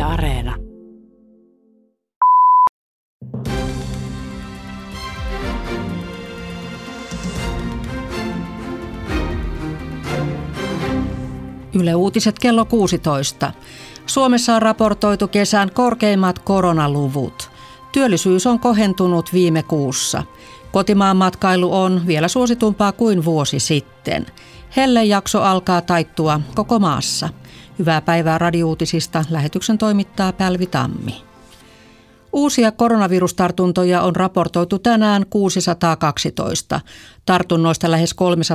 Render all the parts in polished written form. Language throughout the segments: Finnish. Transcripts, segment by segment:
Areena. Yle Uutiset kello 16. Suomessa on raportoitu kesän korkeimmat koronaluvut. Työllisyys on kohentunut viime kuussa. Kotimaan matkailu on vielä suositumpaa kuin vuosi sitten. Hellejakso alkaa taittua koko maassa. Hyvää päivää Radio-uutisista. Lähetyksen toimittaa Pälvi Tammi. Uusia koronavirustartuntoja on raportoitu tänään 612. Tartunnoista lähes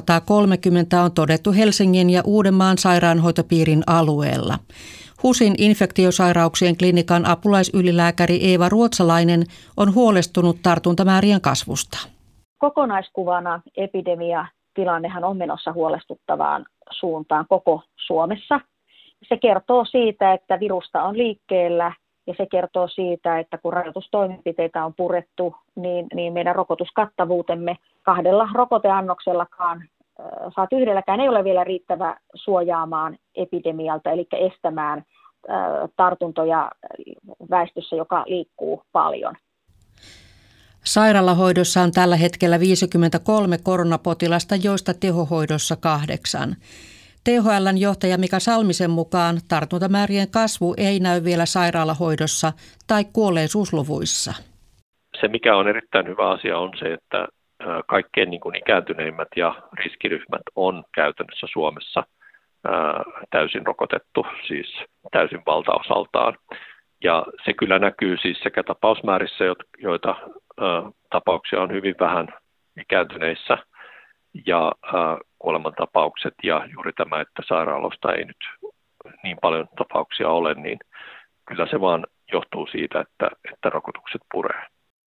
330 on todettu Helsingin ja Uudenmaan sairaanhoitopiirin alueella. HUSin infektiosairauksien klinikan apulaisylilääkäri Eeva Ruotsalainen on huolestunut tartuntamäärien kasvusta. Kokonaiskuvana epidemiatilannehan on menossa huolestuttavaan suuntaan koko Suomessa. Se kertoo siitä, että virusta on liikkeellä ja se kertoo siitä, että kun rajoitustoimenpiteitä on purettu, niin meidän rokotuskattavuutemme 2 rokoteannoksellakaan saat yhdelläkään ei ole vielä riittävä suojaamaan epidemialta, eli estämään tartuntoja väestössä, joka liikkuu paljon. Sairaalahoidossa on tällä hetkellä 53 koronapotilasta, joista tehohoidossa 8. THL:n johtaja Mika Salmisen mukaan tartuntamäärien kasvu ei näy vielä sairaalahoidossa tai kuolleisuusluvuissa. Se, mikä on erittäin hyvä asia, on se, että kaikkein ikääntyneimmät ja riskiryhmät on käytännössä Suomessa täysin rokotettu, siis täysin valtaosaltaan. Ja se kyllä näkyy siis sekä tapausmäärissä, joita tapauksia on hyvin vähän ikääntyneissä, ja kuolemantapaukset ja juuri tämä, että sairaaloista ei nyt niin paljon tapauksia ole, niin kyllä se vaan johtuu siitä, että rokotukset puree.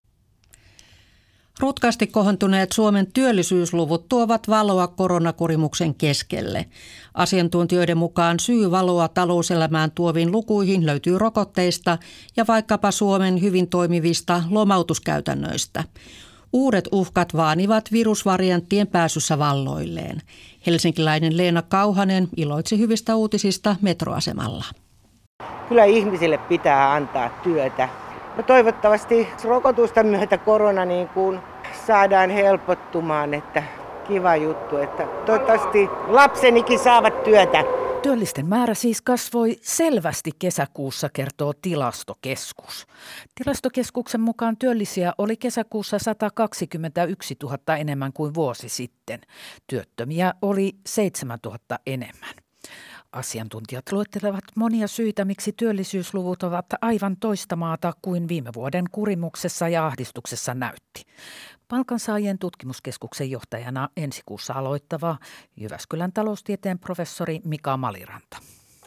Rutkasti kohontuneet Suomen työllisyysluvut tuovat valoa koronakurimuksen keskelle. Asiantuntijoiden mukaan syy valoa talouselämään tuoviin lukuihin löytyy rokotteista ja vaikkapa Suomen hyvin toimivista lomautuskäytännöistä. Uudet uhkat vaanivat virusvarianttien pääsyssä valloilleen. Helsinkiläinen Leena Kauhanen iloitsi hyvistä uutisista metroasemalla. Kyllä ihmisille pitää antaa työtä. No toivottavasti rokotusten myötä korona saadaan helpottumaan, että kiva juttu, että toivottavasti lapsenikin saavat työtä. Työllisten määrä siis kasvoi selvästi kesäkuussa, kertoo Tilastokeskus. Tilastokeskuksen mukaan työllisiä oli kesäkuussa 121 000 enemmän kuin vuosi sitten. Työttömiä oli 7 000 enemmän. Asiantuntijat luettelevat monia syitä, miksi työllisyysluvut ovat aivan toista maata kuin viime vuoden kurimuksessa ja ahdistuksessa näytti. Palkansaajien tutkimuskeskuksen johtajana ensi kuussa aloittava Jyväskylän taloustieteen professori Mika Maliranta.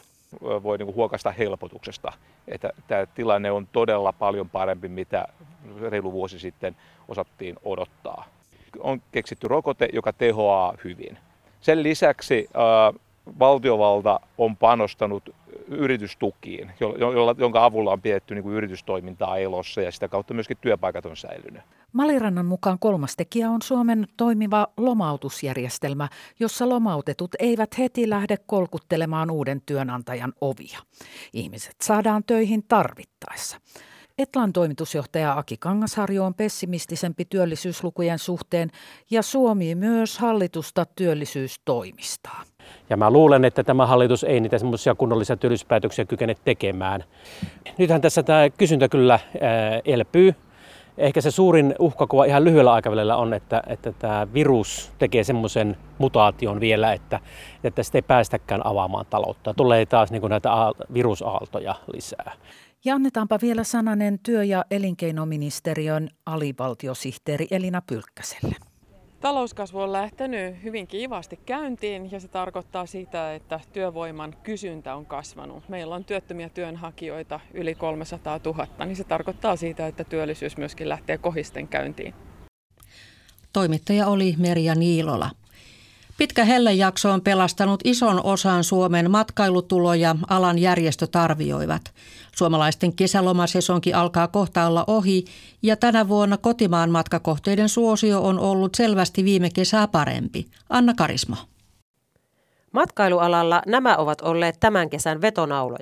Voi huokaista helpotuksesta, että tämä tilanne on todella paljon parempi, mitä reilu vuosi sitten osattiin odottaa. On keksitty rokote, joka tehoaa hyvin. Sen lisäksi valtiovalta on panostanut yritystukiin, jonka avulla on pidetty yritystoimintaa elossa ja sitä kautta myöskin työpaikat on säilynyt. Malirannan mukaan kolmas tekijä on Suomen toimiva lomautusjärjestelmä, jossa lomautetut eivät heti lähde kolkuttelemaan uuden työnantajan ovia. Ihmiset saadaan töihin tarvittaessa. Etlan toimitusjohtaja Aki Kangasharju on pessimistisempi työllisyyslukujen suhteen ja suomii myös hallitusta työllisyystoimistaan. Ja mä luulen, että tämä hallitus ei niitä semmoisia kunnollisia työllisyyspäätöksiä kykene tekemään. Nythän tässä tämä kysyntä kyllä elpyy. Ehkä se suurin uhkakuva ihan lyhyellä aikavälillä on, että tämä virus tekee semmoisen mutaation vielä, että sitä ei päästäkään avaamaan taloutta. Tulee taas näitä virusaaltoja lisää. Ja annetaanpa vielä sananen työ- ja elinkeinoministeriön alivaltiosihteeri Elina Pylkkäselle. Talouskasvu on lähtenyt hyvin kivasti käyntiin ja se tarkoittaa sitä, että työvoiman kysyntä on kasvanut. Meillä on työttömiä työnhakijoita yli 300 000, niin se tarkoittaa sitä, että työllisyys myöskin lähtee kohisten käyntiin. Toimittaja oli Merja Niilola. Pitkä hellejakso on pelastanut ison osan Suomen matkailutuloja, alan järjestöt arvioivat. Suomalaisten kesälomasesonki alkaa kohta olla ohi ja tänä vuonna kotimaan matkakohteiden suosio on ollut selvästi viime kesää parempi. Anna Karismo. Matkailualalla nämä ovat olleet tämän kesän vetonauloja.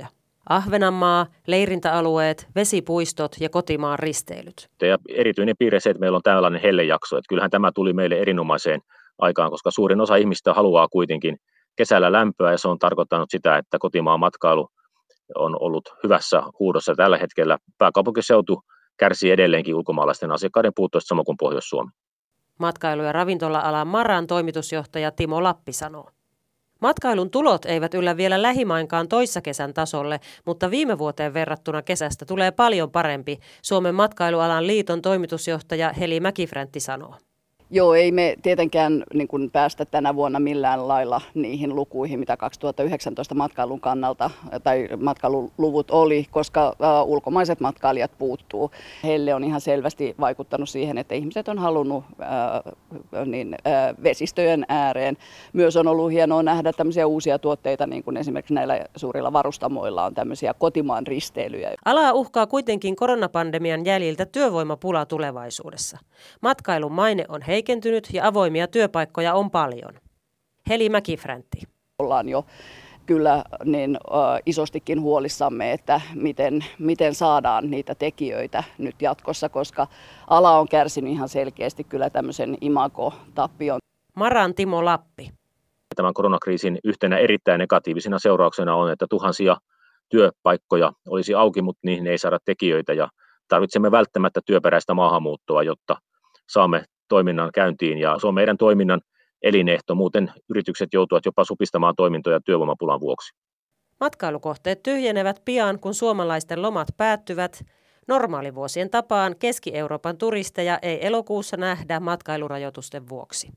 Ahvenanmaa, leirintäalueet, vesipuistot ja kotimaan risteilyt. Ja erityinen piirre se, että meillä on tällainen hellejakso. Että kyllähän tämä tuli meille erinomaiseen aikaan, koska suurin osa ihmistä haluaa kuitenkin kesällä lämpöä ja se on tarkoittanut sitä, että kotimaan matkailu on ollut hyvässä huudossa tällä hetkellä. Pääkaupunkiseutu kärsii edelleenkin ulkomaalaisten asiakkaiden puutteesta samoin kuin Pohjois-Suomi. Matkailu- ja ravintola-alan Maran toimitusjohtaja Timo Lappi sanoo. Matkailun tulot eivät yllä vielä lähimainkaan toissakesän tasolle, mutta viime vuoteen verrattuna kesästä tulee paljon parempi, Suomen matkailualan liiton toimitusjohtaja Heli Mäkifräntti sanoo. Joo, ei me tietenkään niin kuin päästä tänä vuonna millään lailla niihin lukuihin, mitä 2019 matkailun kannalta tai matkailuluvut oli, koska ulkomaiset matkailijat puuttuu. Heille on ihan selvästi vaikuttanut siihen, että ihmiset on halunnut vesistöjen ääreen. Myös on ollut hienoa nähdä tämmöisiä uusia tuotteita, niin kuin esimerkiksi näillä suurilla varustamoilla on tämmöisiä kotimaan risteilyjä. Alaa uhkaa kuitenkin koronapandemian jäljiltä työvoimapula tulevaisuudessa. Matkailun maine on heikentynyt ja avoimia työpaikkoja on paljon. Heli Mäkifräntti. Ollaan jo kyllä isostikin huolissamme, että miten saadaan niitä tekijöitä nyt jatkossa, koska ala on kärsinyt ihan selkeästi kyllä tämmöisen imagotappion. Maran Timo Lappi. Tämän koronakriisin yhtenä erittäin negatiivisena seurauksena on, että tuhansia työpaikkoja olisi auki, mutta niihin ei saada tekijöitä ja tarvitsemme välttämättä työperäistä maahanmuuttoa, jotta saamme toiminnan käyntiin ja se on meidän toiminnan elinehto. Muuten yritykset joutuvat jopa supistamaan toimintoja työvoimapulan vuoksi. Matkailukohteet tyhjenevät pian, kun suomalaisten lomat päättyvät. Normaalivuosien tapaan Keski-Euroopan turisteja ei elokuussa nähdä matkailurajoitusten vuoksi.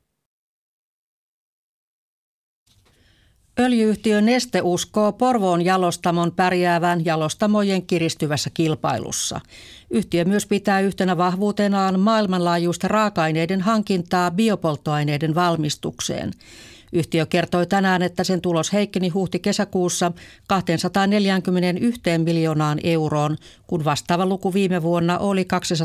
Öljy-yhtiö Neste uskoo Porvoon jalostamon pärjäävän jalostamojen kiristyvässä kilpailussa. Yhtiö myös pitää yhtenä vahvuutenaan maailmanlaajuista raaka-aineiden hankintaa biopolttoaineiden valmistukseen. Yhtiö kertoi tänään, että sen tulos heikkeni huhti-kesäkuussa 241 miljoonaan euroon, kun vastaava luku viime vuonna oli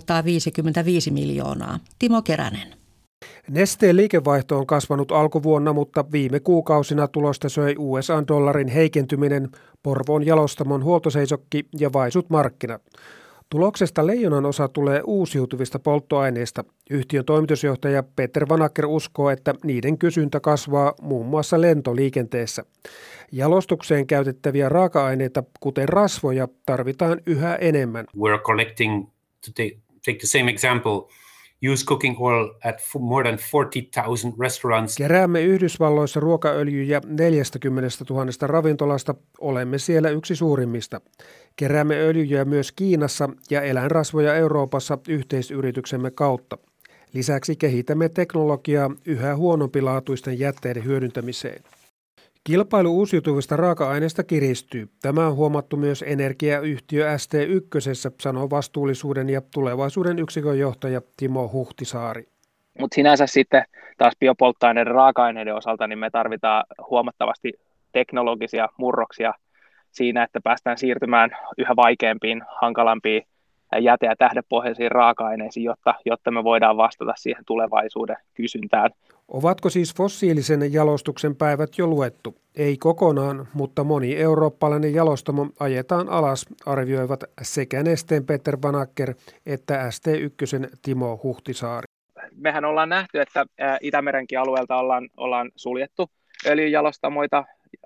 255 miljoonaa. Timo Keränen. Nesteen liikevaihto on kasvanut alkuvuonna, mutta viime kuukausina tulosta söi USA-dollarin heikentyminen, Porvoon jalostamon huoltoseisokki ja vaisut markkinat. Tuloksesta leijonan osa tulee uusiutuvista polttoaineista. Yhtiön toimitusjohtaja Peter Vanacker uskoo, että niiden kysyntä kasvaa muun muassa lentoliikenteessä. Jalostukseen käytettäviä raaka-aineita, kuten rasvoja, tarvitaan yhä enemmän. We're collecting, to take the same example, used cooking oil at more than 40,000 restaurants. Keräämme Yhdysvalloissa ruokaöljyjä 40 000 ravintolasta, olemme siellä yksi suurimmista. Keräämme öljyjä myös Kiinassa ja eläinrasvoja Euroopassa yhteisyrityksemme kautta. Lisäksi kehitämme teknologiaa yhä huonompilaatuisten jätteiden hyödyntämiseen. Kilpailu uusiutuvista raaka-aineista kiristyy. Tämä on huomattu myös energiayhtiö ST1, sanoo vastuullisuuden ja tulevaisuuden yksikön johtaja Timo Huhtisaari. Mutta sinänsä sitten taas biopolttoaineiden raaka-aineiden osalta niin me tarvitaan huomattavasti teknologisia murroksia siinä, että päästään siirtymään yhä vaikeampiin, hankalampiin jäte- ja tähdepohjaisiin raaka-aineisiin, jotta me voidaan vastata siihen tulevaisuuden kysyntään. Ovatko siis fossiilisen jalostuksen päivät jo luettu? Ei kokonaan, mutta moni eurooppalainen jalostamo ajetaan alas, arvioivat sekä Nesteen Peter Vanacker että ST1 Timo Huhtisaari. Mehän ollaan nähty, että Itämerenkin alueelta ollaan suljettu öljyjalostamoita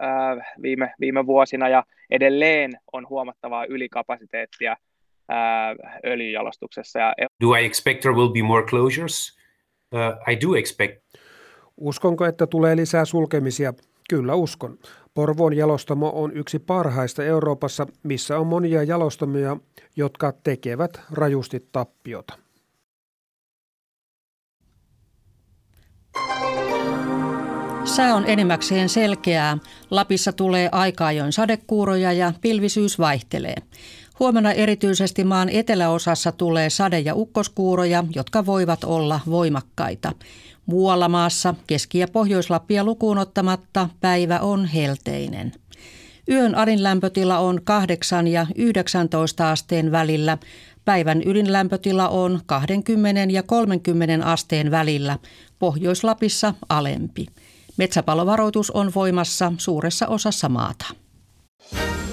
viime vuosina ja edelleen on huomattavaa ylikapasiteettia öljyjalostuksessa. Do I expect there will be more closures? I do expect. Uskonko, että tulee lisää sulkemisia? Kyllä uskon. Porvoon jalostamo on yksi parhaista Euroopassa, missä on monia jalostamia, jotka tekevät rajusti tappiota. Sää on enimmäkseen selkeää. Lapissa tulee aika ajoin sadekuuroja ja pilvisyys vaihtelee. Huomenna erityisesti maan eteläosassa tulee sade- ja ukkoskuuroja, jotka voivat olla voimakkaita. Muualla maassa, Keski- ja Pohjois-Lappia lukuun ottamatta, päivä on helteinen. Yön arinlämpötila on 8 ja 19 asteen välillä. Päivän ydinlämpötila on 20 ja 30 asteen välillä. Pohjois-Lapissa alempi. Metsäpalovaroitus on voimassa suuressa osassa maata.